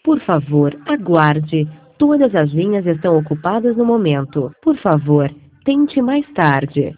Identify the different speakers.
Speaker 1: Por favor, aguarde. Todas as linhas estão ocupadas no momento. Por favor, tente mais tarde.